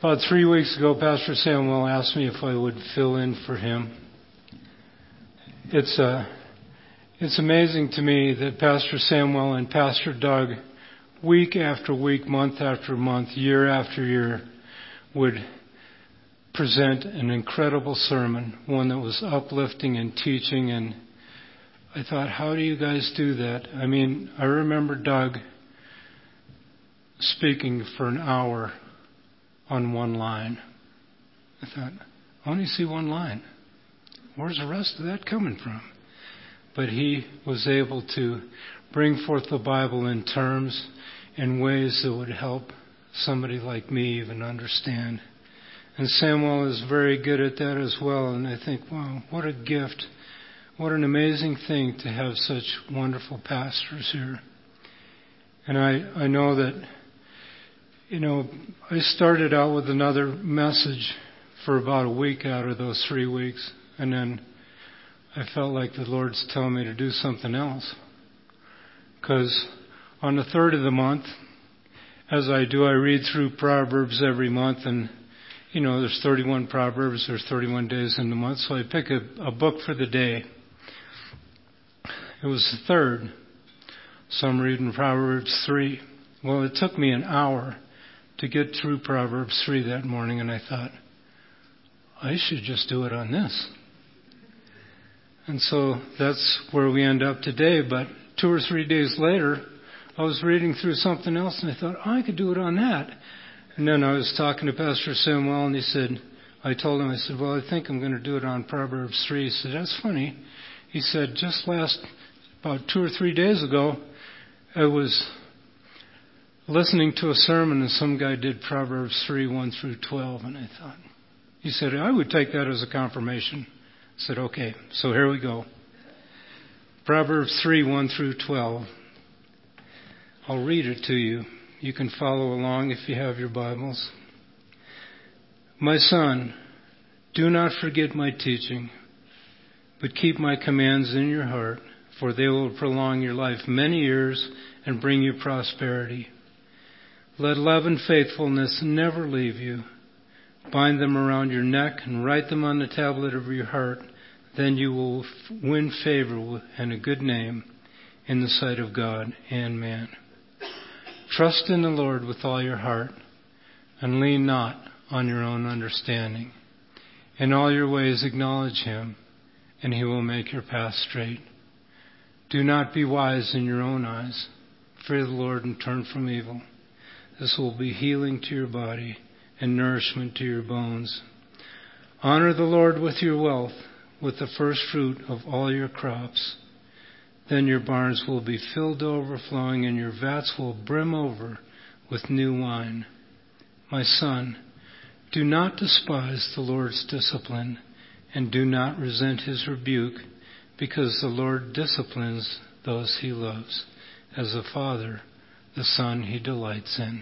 About 3 weeks ago, Pastor Samuel asked me if I would fill in for him. It's amazing to me that Pastor Samuel and Pastor Doug, week after week, month after month, year after year, would present an incredible sermon, one that was uplifting and teaching. And I thought, how do you guys do that? I mean, I remember Doug speaking for an hour on one line. I thought, I only see one line. Where's the rest of that coming from? But he was able to bring forth the Bible in terms and ways that would help somebody like me even understand. And Samuel is very good at that as well. And I think, wow, what a gift. What an amazing thing to have such wonderful pastors here. And I know that, I started out with another message for about a week out of those 3 weeks. And then I felt like the Lord's telling me to do something else. Because on the 3rd of the month, as I do, I read through Proverbs every month. And, there's 31 Proverbs, there's 31 days in the month. So I pick a book for the day. It was the 3rd. So I'm reading Proverbs 3. Well, it took me an hour to get through Proverbs 3 that morning, and I thought, I should just do it on this. And so that's where we end up today. But 2 or 3 days later, I was reading through something else, and I thought, I could do it on that. And then I was talking to Pastor Samuel, and I told him, well, I think I'm going to do it on Proverbs 3. He said, that's funny. He said, about 2 or 3 days ago, I was listening to a sermon, and some guy did Proverbs 3, 1 through 12, and I thought, he said, I would take that as a confirmation. I said, okay, so here we go. Proverbs 3, 1 through 12. I'll read it to you. You can follow along if you have your Bibles. My son, do not forget my teaching, but keep my commands in your heart, for they will prolong your life many years and bring you prosperity. Let love and faithfulness never leave you. Bind them around your neck and write them on the tablet of your heart. Then you will win favor and a good name in the sight of God and man. Trust in the Lord with all your heart and lean not on your own understanding. In all your ways acknowledge him, and he will make your path straight. Do not be wise in your own eyes. Fear the Lord and turn from evil. This will be healing to your body and nourishment to your bones. Honor the Lord with your wealth, with the first fruit of all your crops. Then your barns will be filled to overflowing, and your vats will brim over with new wine. My son, do not despise the Lord's discipline, and do not resent his rebuke, because the Lord disciplines those he loves. As a father, the son he delights in.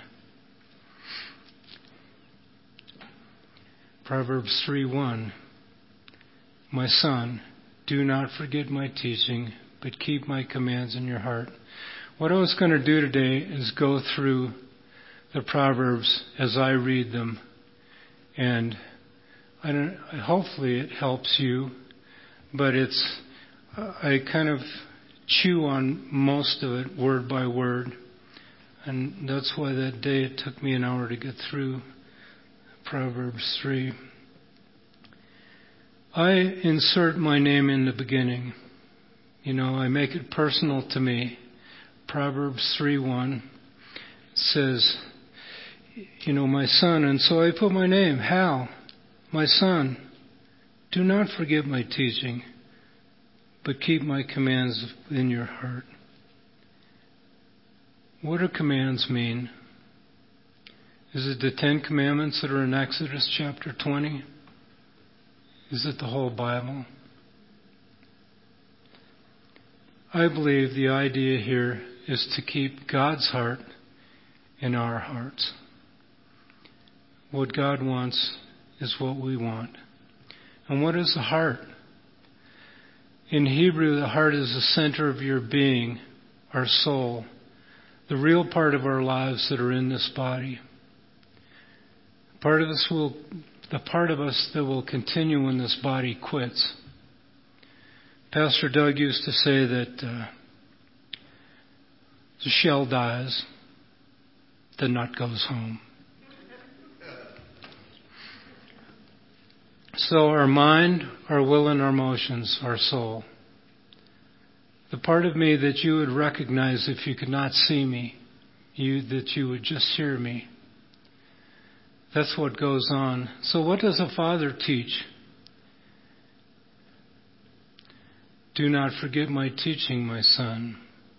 Proverbs 3:1. My son, do not forget my teaching, but keep my commands in your heart. What I was going to do today is go through the Proverbs as I read them. And hopefully it helps you, but I kind of chew on most of it word by word. And that's why that day it took me an hour to get through Proverbs 3. I insert my name in the beginning. I make it personal to me. Proverbs 3:1 says, my son, and so I put my name, Hal, my son, do not forget my teaching, but keep my commands in your heart. What do commands mean? Is it the 10 Commandments that are in Exodus chapter 20? Is it the whole Bible? I believe the idea here is to keep God's heart in our hearts. What God wants is what we want. And what is the heart? In Hebrew, the heart is the center of your being, our soul, the real part of our lives that are in this body. The part of us that will continue when this body quits. Pastor Doug used to say that the shell dies, the nut goes home. So our mind, our will, and our emotions, our soul. The part of me that you would recognize if you could not see me, that you would just hear me. That's what goes on. So what does a father teach? Do not forget my teaching, my son.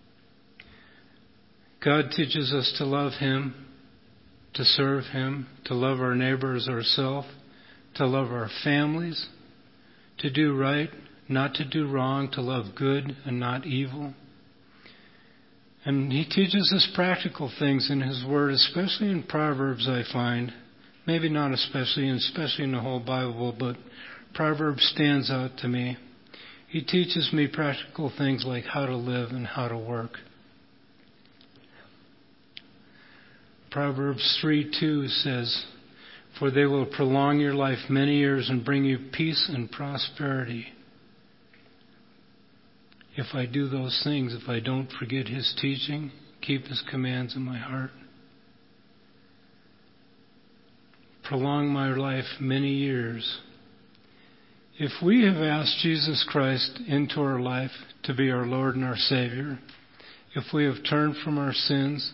God teaches us to love Him, to serve Him, to love our neighbor as ourselves, to love our families, to do right, not to do wrong, to love good and not evil. And He teaches us practical things in His Word, especially in Proverbs, I find. Maybe not especially in the whole Bible, but Proverbs stands out to me. He teaches me practical things like how to live and how to work. Proverbs 3:2 says, "For they will prolong your life many years and bring you peace and prosperity." If I do those things, if I don't forget His teaching, keep His commands in my heart. Prolong my life many years. If we have asked Jesus Christ into our life to be our Lord and our Savior, if we have turned from our sins,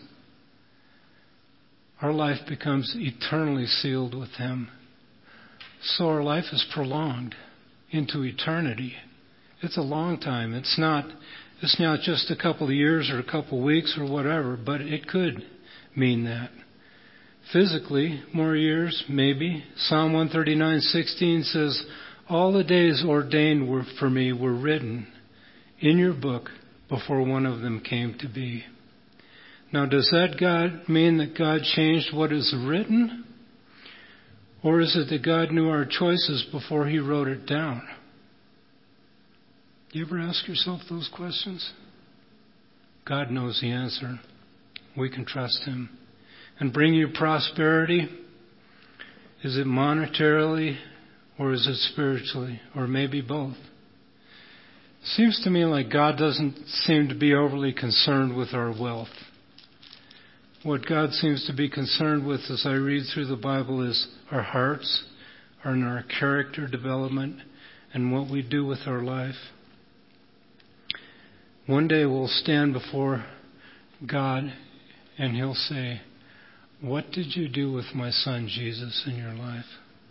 our life becomes eternally sealed with Him. So our life is prolonged into eternity. It's a long time. It's not just a couple of years or a couple of weeks or whatever, but it could mean that. Physically, more years, maybe. Psalm 139:16 says, "All the days ordained for me were written in your book before one of them came to be." Now, does that mean that God changed what is written? Or is it that God knew our choices before He wrote it down? Do you ever ask yourself those questions? God knows the answer. We can trust Him. And bring you prosperity? Is it monetarily or is it spiritually? Or maybe both? Seems to me like God doesn't seem to be overly concerned with our wealth. What God seems to be concerned with as I read through the Bible is our hearts and our character development and what we do with our life. One day we'll stand before God and He'll say, "What did you do with my son Jesus in your life?"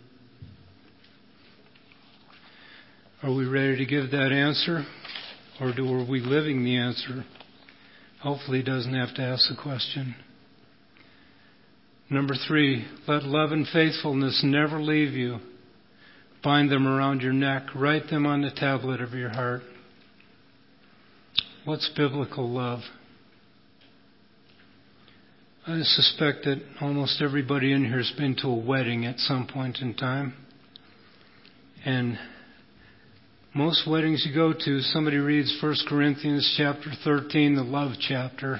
Are we ready to give that answer? Or are we living the answer? Hopefully He doesn't have to ask the question. Number 3, let love and faithfulness never leave you. Bind them around your neck. Write them on the tablet of your heart. What's biblical love? I suspect that almost everybody in here has been to a wedding at some point in time. And most weddings you go to, somebody reads 1 Corinthians chapter 13, the love chapter.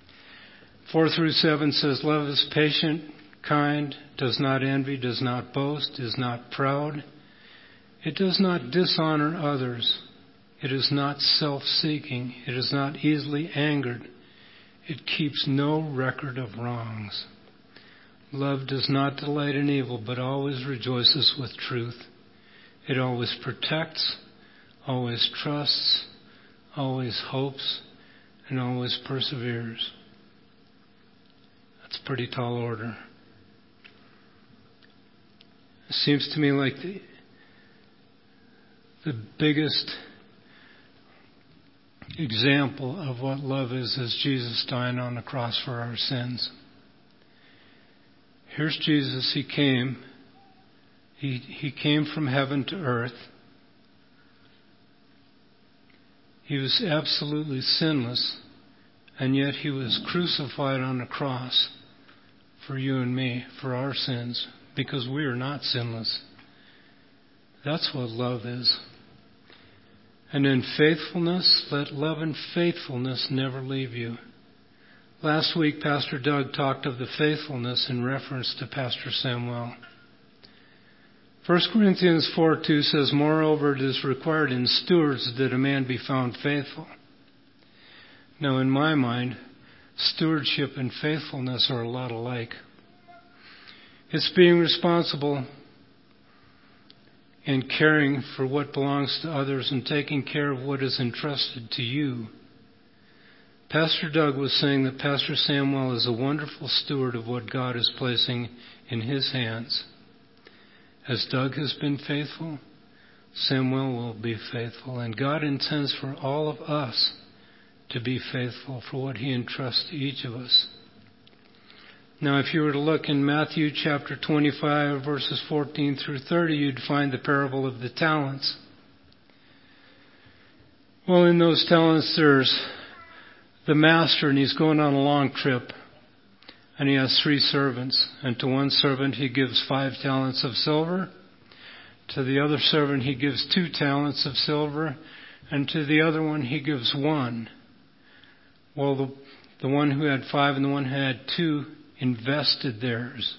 4-7 says, "Love is patient, kind, does not envy, does not boast, is not proud. It does not dishonor others. It is not self-seeking. It is not easily angered. It keeps no record of wrongs. Love does not delight in evil, but always rejoices with truth. It always protects, always trusts, always hopes, and always perseveres." That's a pretty tall order. It seems to me like the biggest example of what love is Jesus dying on the cross for our sins. Here's Jesus. He came. He came from heaven to earth. He was absolutely sinless, and yet He was crucified on the cross for you and me, for our sins, because we are not sinless. That's what love is. And in faithfulness, let love and faithfulness never leave you. Last week, Pastor Doug talked of the faithfulness in reference to Pastor Samuel. 1 Corinthians 4:2 says, "Moreover, it is required in stewards that a man be found faithful." Now, in my mind, stewardship and faithfulness are a lot alike. It's being responsible and caring for what belongs to others and taking care of what is entrusted to you. Pastor Doug was saying that Pastor Samuel is a wonderful steward of what God is placing in his hands. As Doug has been faithful, Samuel will be faithful. And God intends for all of us to be faithful for what He entrusts to each of us. Now, if you were to look in Matthew chapter 25, verses 14 through 30, you'd find the parable of the talents. Well, in those talents, there's the master, and he's going on a long trip. And he has 3 servants. And to one servant he gives 5 talents of silver. To the other servant he gives 2 talents of silver. And to the other one he gives 1. Well, the one who had 5 and the one who had 2 invested theirs.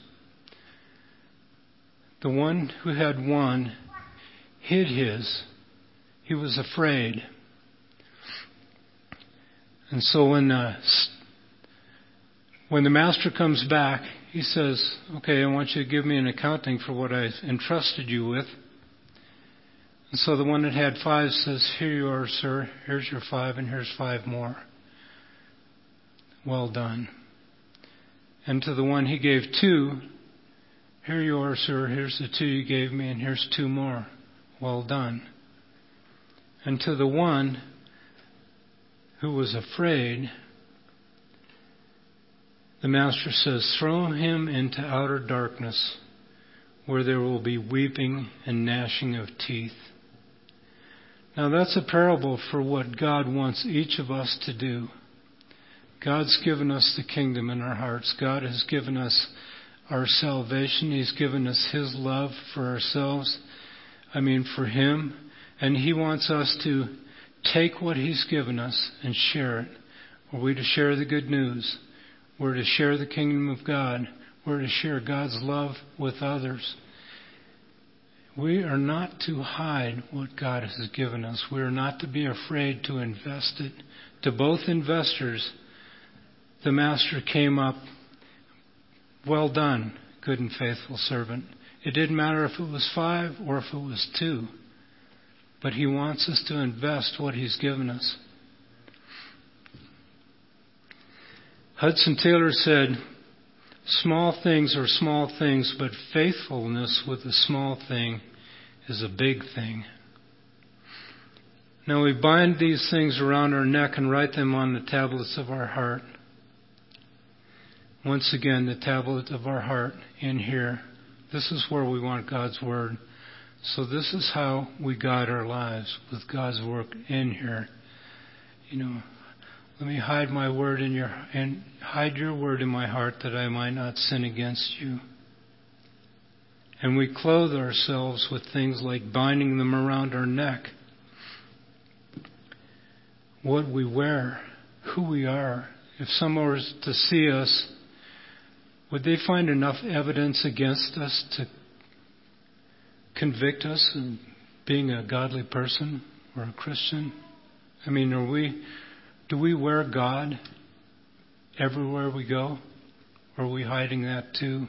The one who had 1 hid his. He was afraid. And so when the master comes back, he says, "Okay, I want you to give me an accounting for what I entrusted you with." And so the one that had 5 says, "Here you are, sir. Here's your 5, and here's 5 more. Well done." And to the one he gave 2, "Here you are, sir. Here's the 2 you gave me, and here's 2 more. Well done." And to the one who was afraid, the master says, "Throw him into outer darkness, where there will be weeping and gnashing of teeth." Now that's a parable for what God wants each of us to do. God's given us the kingdom in our hearts. God has given us our salvation. He's given us His love for ourselves. For Him. And He wants us to take what He's given us and share it. Are we to share the good news? We're to share the kingdom of God. We're to share God's love with others. We are not to hide what God has given us. We are not to be afraid to invest it. To both investors, the master came up, "Well done, good and faithful servant." It didn't matter if it was 5 or if it was 2. But He wants us to invest what He's given us. Hudson Taylor said, "Small things are small things, but faithfulness with a small thing is a big thing." Now we bind these things around our neck and write them on the tablets of our heart. Once again, the tablet of our heart in here. This is where we want God's Word. So this is how we guide our lives, with God's work in here. Let me hide my word and hide your word in my heart, that I might not sin against you. And we clothe ourselves with things like binding them around our neck. What we wear, who we are. If someone was to see us, would they find enough evidence against us to convict us of being a godly person or a Christian? Do we wear God everywhere we go? Or are we hiding that too?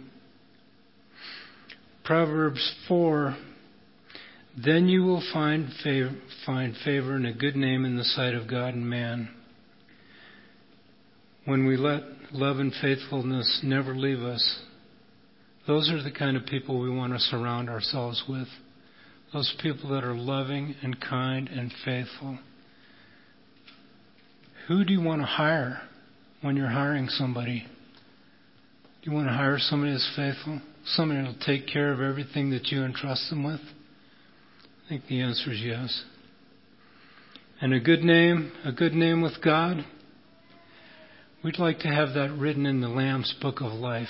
Proverbs 4, "Then you will find favor and a good name in the sight of God and man." When we let love and faithfulness never leave us, those are the kind of people we want to surround ourselves with. Those people that are loving and kind and faithful. Who do you want to hire when you're hiring somebody? Do you want to hire somebody that's faithful? Somebody that will take care of everything that you entrust them with? I think the answer is yes. And a good name with God, we'd like to have that written in the Lamb's Book of Life.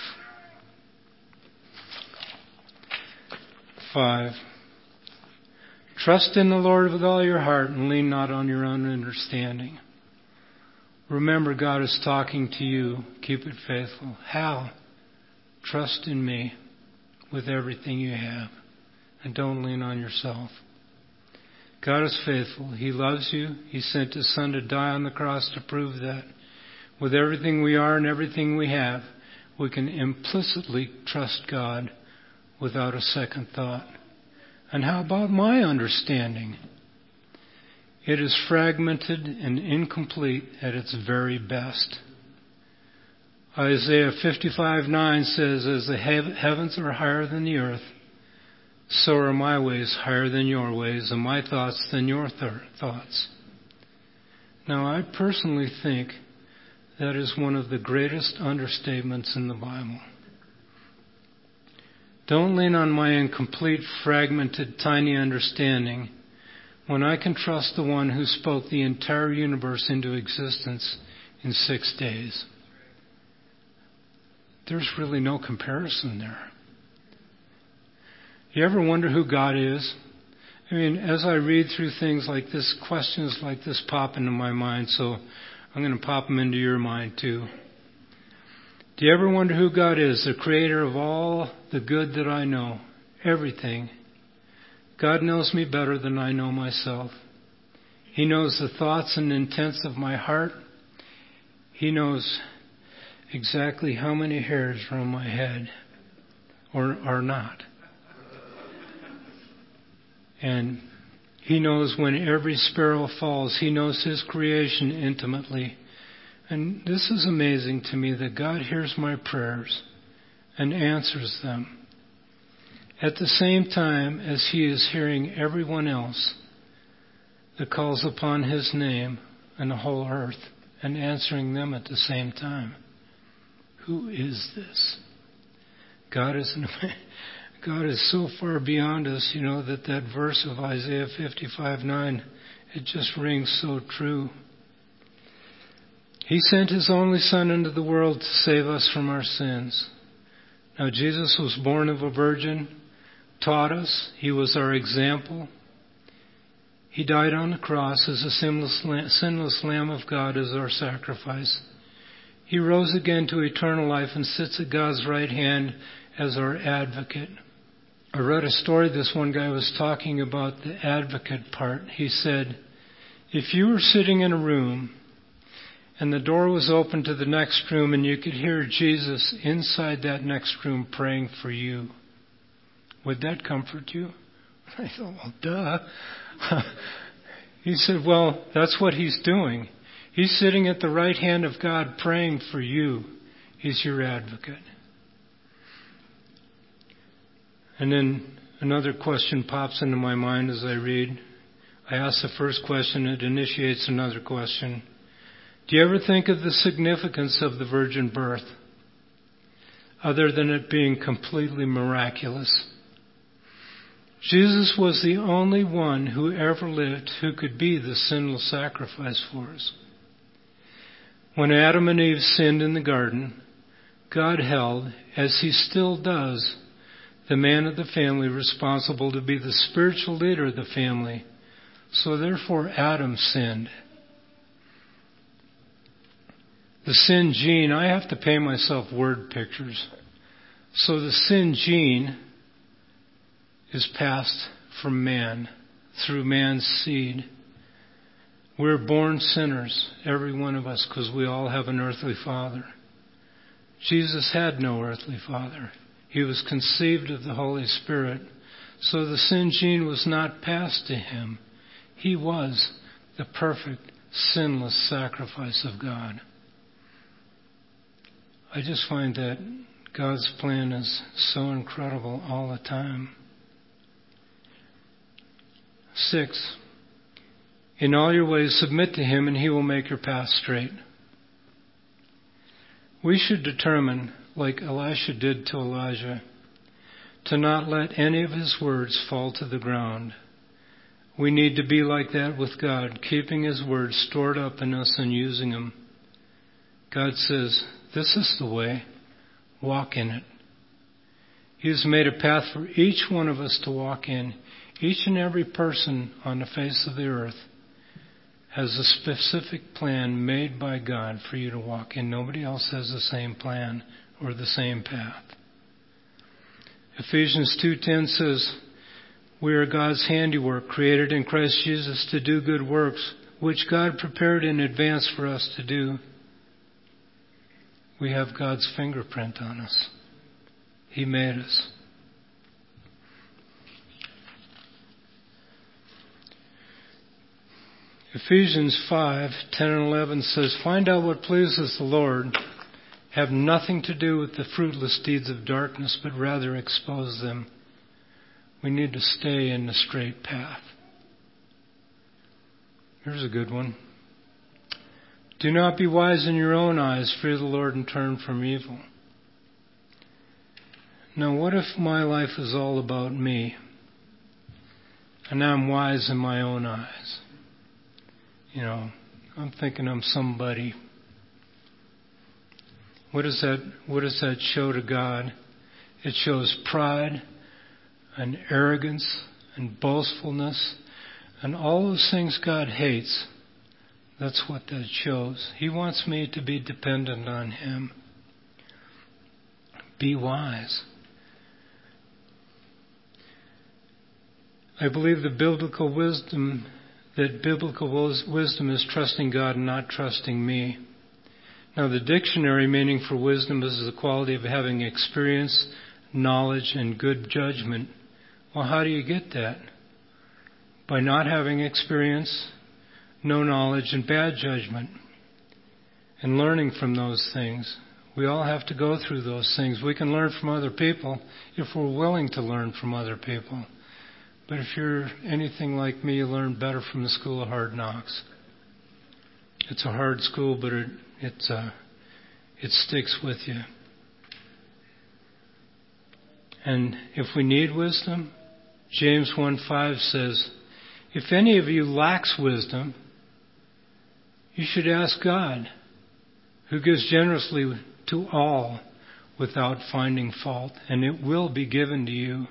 5. Trust in the Lord with all your heart and lean not on your own understanding. Remember, God is talking to you. Keep it faithful. Hal, trust in me with everything you have. and don't lean on yourself. God is faithful. He loves you. He sent His Son to die on the cross to prove that. With everything we are and everything we have, we can implicitly trust God without a second thought. And how about my understanding? It is fragmented and incomplete at its very best. Isaiah 55:9 says, "As the heavens are higher than the earth, so are my ways higher than your ways, and my thoughts than your thoughts." Now, I personally think that is one of the greatest understatements in the Bible. Don't lean on my incomplete, fragmented, tiny understanding when I can trust the one who spoke the entire universe into existence in 6 days. There's really no comparison there. You ever wonder who God is? I mean, as I read through things like this, questions like this pop into my mind, so I'm going to pop them into your mind too. Do you ever wonder who God is, the creator of all the good that I know, everything? God knows me better than I know myself. He knows the thoughts and intents of my heart. He knows exactly how many hairs are on my head or are not. And He knows when every sparrow falls. He knows His creation intimately. And this is amazing to me that God hears my prayers and answers them at the same time as He is hearing everyone else that calls upon His name in the whole earth and answering them at the same time. Who is this? God is so far beyond us, that verse of Isaiah 55:9, it just rings so true. He sent His only Son into the world to save us from our sins. Now, Jesus was born of a virgin, taught us. He was our example. He died on the cross as a sinless Lamb of God as our sacrifice. He rose again to eternal life and sits at God's right hand as our advocate. I read a story, this one guy was talking about the advocate part. He said, if you were sitting in a room and the door was open to the next room and you could hear Jesus inside that next room praying for you, would that comfort you? I thought, well, duh. He said, well, that's what He's doing. He's sitting at the right hand of God praying for you. He's your advocate. And then another question pops into my mind as I read. I ask the first question, it initiates another question. Do you ever think of the significance of the virgin birth, other than it being completely miraculous? Jesus was the only one who ever lived who could be the sinless sacrifice for us. When Adam and Eve sinned in the garden, God held, as He still does, the man of the family responsible to be the spiritual leader of the family. So therefore Adam sinned. The sin gene, I have to pay myself word pictures. So the sin gene is passed from man through man's seed. We're born sinners, every one of us, because we all have an earthly father. Jesus had no earthly father. He was conceived of the Holy Spirit. So the sin gene was not passed to Him. He was the perfect, sinless sacrifice of God. I just find that God's plan is so incredible all the time. 6, in all your ways submit to Him and He will make your path straight. We should determine, like Elisha did to Elijah, to not let any of His words fall to the ground. We need to be like that with God, keeping His words stored up in us and using them. God says, this is the way, walk in it. He has made a path for each one of us to walk in. Each and every person on the face of the earth has a specific plan made by God for you to walk in. Nobody else has the same plan or the same path. Ephesians 2:10 says, We are God's handiwork, created in Christ Jesus to do good works, which God prepared in advance for us to do. We have God's fingerprint on us. He made us. Ephesians 5:10 and 11 says, "Find out what pleases the Lord. Have nothing to do with the fruitless deeds of darkness, but rather expose them." We need to stay in the straight path. Here's a good one. "Do not be wise in your own eyes. Fear the Lord and turn from evil." Now, what if my life is all about me and I'm wise in my own eyes? I'm thinking I'm somebody. What does that show to God? It shows pride and arrogance and boastfulness and all those things God hates. That's what that shows. He wants me to be dependent on Him. Be wise. I believe that biblical wisdom is trusting God and not trusting me. Now, the dictionary meaning for wisdom is the quality of having experience, knowledge, and good judgment. Well, how do you get that? By not having experience, no knowledge, and bad judgment, and learning from those things. We all have to go through those things. We can learn from other people if we're willing to learn from other people. But if you're anything like me, you learn better from the school of hard knocks. It's a hard school, but it sticks with you. And if we need wisdom, James 1:5 says, "If any of you lacks wisdom, you should ask God, who gives generously to all without finding fault, and it will be given to you."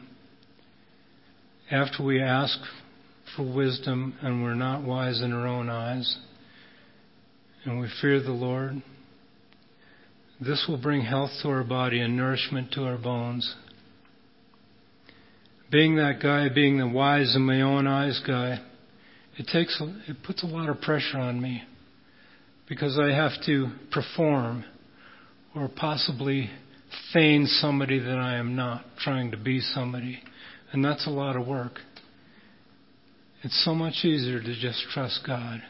After we ask for wisdom and we're not wise in our own eyes, and we fear the Lord, this will bring health to our body and nourishment to our bones. Being that guy, being the wise in my own eyes guy, it puts a lot of pressure on me because I have to perform or possibly feign somebody that I am not, trying to be somebody. And that's a lot of work. It's so much easier to just trust God.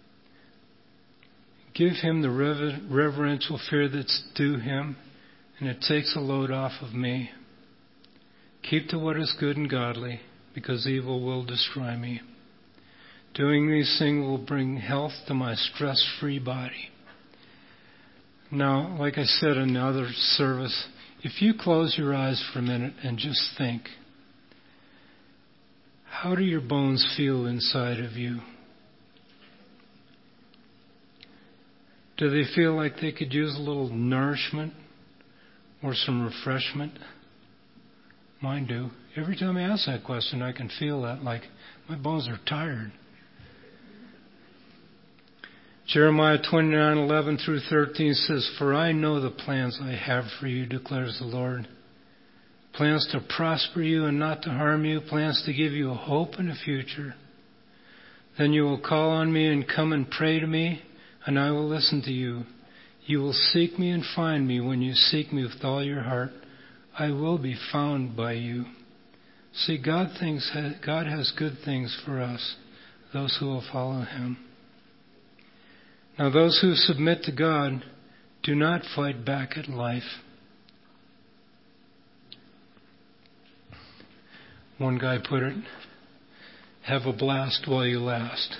Give Him the reverential fear that's due Him, and it takes a load off of me. Keep to what is good and godly, because evil will destroy me. Doing these things will bring health to my stress-free body. Now, like I said in the other service, if you close your eyes for a minute and just think, how do your bones feel inside of you? Do they feel like they could use a little nourishment or some refreshment? Mine do. Every time I ask that question, I can feel that, like my bones are tired. Jeremiah 29:11 through 13 says, "For I know the plans I have for you, declares the Lord. Plans to prosper you and not to harm you, plans to give you a hope and a future. Then you will call on me and come and pray to me, and I will listen to you. You will seek me and find me when you seek me with all your heart. I will be found by you." See, God has good things for us, those who will follow Him. Now, those who submit to God do not fight back at life. One guy put it, "Have a blast while you last."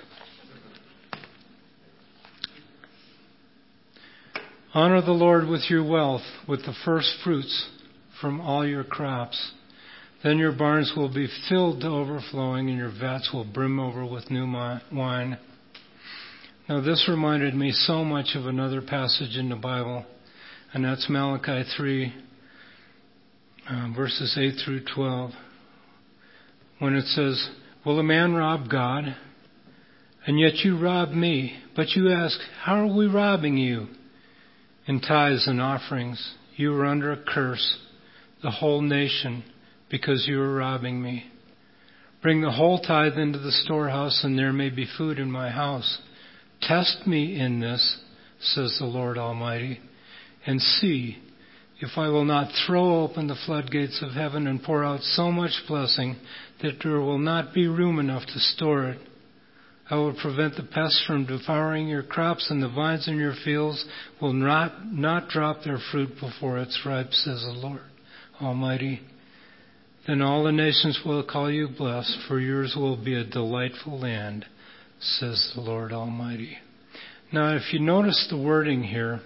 Honor the Lord with your wealth, with the first fruits from all your crops. Then your barns will be filled to overflowing, and your vats will brim over with new wine. Now, this reminded me so much of another passage in the Bible, and that's Malachi 3, verses 8 through 12. When it says, "Will a man rob God? And yet you rob me. But you ask, how are we robbing you? In tithes and offerings, you are under a curse, the whole nation, because you are robbing me. Bring the whole tithe into the storehouse, and there may be food in my house. Test me in this, says the Lord Almighty, and see if I will not throw open the floodgates of heaven and pour out so much blessing that there will not be room enough to store it. I will prevent the pests from devouring your crops, and the vines in your fields will not drop their fruit before it's ripe, says the Lord Almighty. Then all the nations will call you blessed, for yours will be a delightful land, says the Lord Almighty. Now, if you notice the wording here,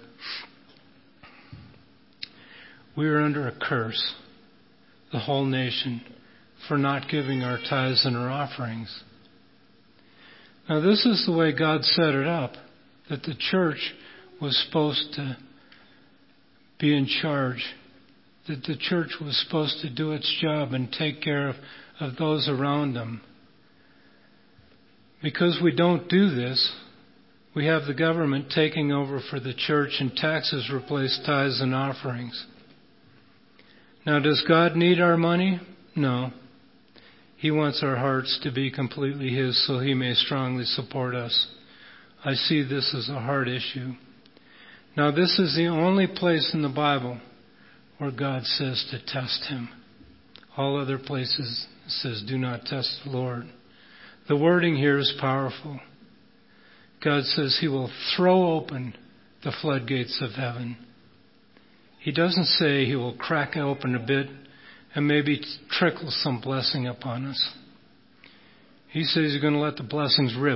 we are under a curse, the whole nation, for not giving our tithes and our offerings. Now, this is the way God set it up, that the church was supposed to be in charge, that the church was supposed to do its job and take care of those around them. Because we don't do this, we have the government taking over for the church, and taxes replace tithes and offerings. Now, does God need our money? No. He wants our hearts to be completely His so He may strongly support us. I see this as a heart issue. Now, this is the only place in the Bible where God says to test Him. All other places it says, do not test the Lord. The wording here is powerful. God says He will throw open the floodgates of heaven. He doesn't say He will crack open a bit and maybe trickle some blessing upon us. He says He's going to let the blessings rip.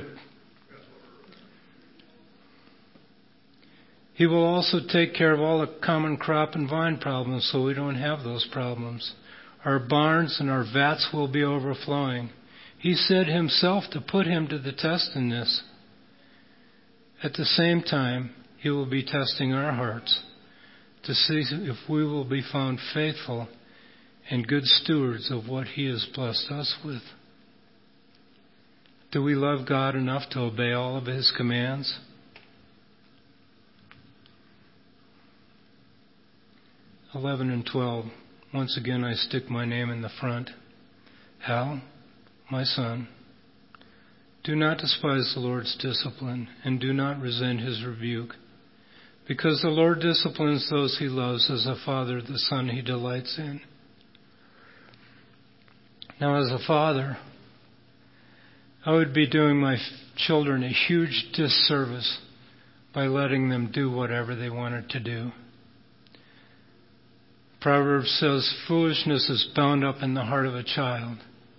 He will also take care of all the common crop and vine problems so we don't have those problems. Our barns and our vats will be overflowing. He said Himself to put Him to the test in this. At the same time, He will be testing our hearts to see if we will be found faithful and good stewards of what He has blessed us with. Do we love God enough to obey all of His commands? (11 and 12). Once again I stick my name in the front. Hal, my son, do not despise the Lord's discipline, and do not resent His rebuke. Because the Lord disciplines those He loves, as a father the son He delights in. Now, as a father, I would be doing my children a huge disservice by letting them do whatever they wanted to do. Proverbs says, foolishness is bound up in the heart of a child,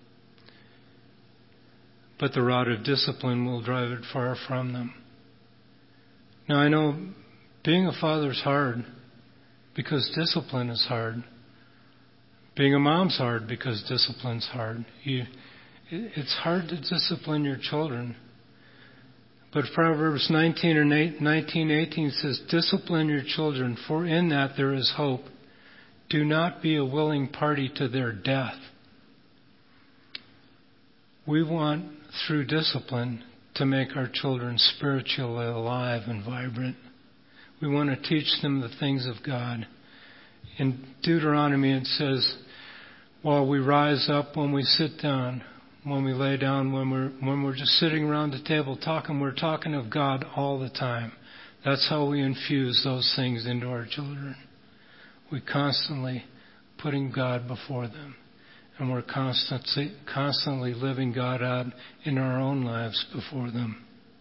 but the rod of discipline will drive it far from them. Now, I know being a father is hard because discipline is hard. Being a mom's hard because discipline's hard. It's hard to discipline your children. But Proverbs 19:18 says, discipline your children, for in that there is hope. Do not be a willing party to their death. We want, through discipline, to make our children spiritually alive and vibrant. We want to teach them the things of God. In Deuteronomy it says, while we rise up, when we sit down, when we lay down, when we're just sitting around the table talking, we're talking of God all the time. That's how we infuse those things into our children. We're constantly putting God before them. And we're constantly living God out in our own lives before them.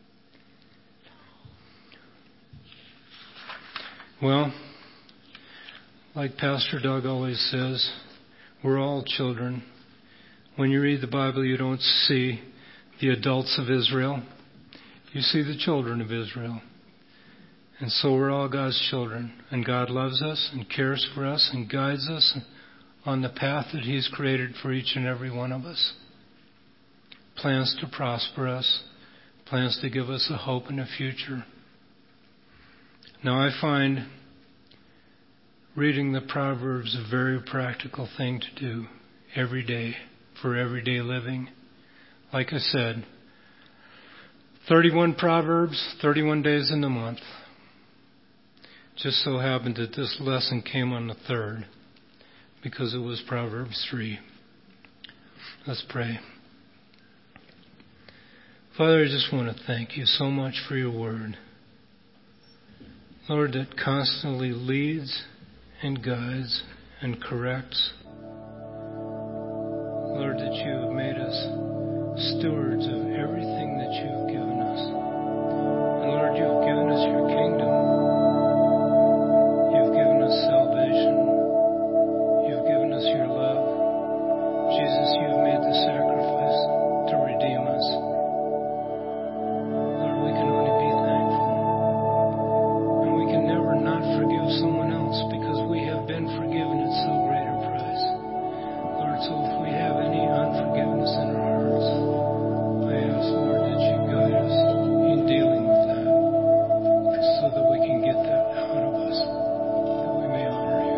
Well, like Pastor Doug always says, we're all children. When you read the Bible, you don't see the adults of Israel. You see the children of Israel. And so we're all God's children. And God loves us and cares for us and guides us on the path that He's created for each and every one of us. Plans to prosper us. Plans to give us a hope and a future. Now I find reading the Proverbs a very practical thing to do every day for everyday living. Like I said, 31 Proverbs, 31 days in the month. Just so happened that this lesson came on the 3rd because it was Proverbs 3. Let's pray. Father, I just want to thank you so much for your word. Lord, that constantly leads and guides and corrects. Lord, that you have made us stewards of everything that you have given us. And Lord, you have given us your kingdom. You've given us salvation. You've given us your love. Jesus, you've made the sacrifice to redeem us. Lord, we can only be thankful. And we can never not forgive someone else because we have been forgiven at so great a price. Lord, so if we have any unforgiveness in our hearts, I ask, Lord, that you guide us in dealing with that so that we can get that out of us, that we may honor you.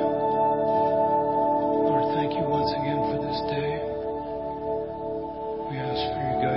Lord, thank you once again for this day. We ask for your guidance.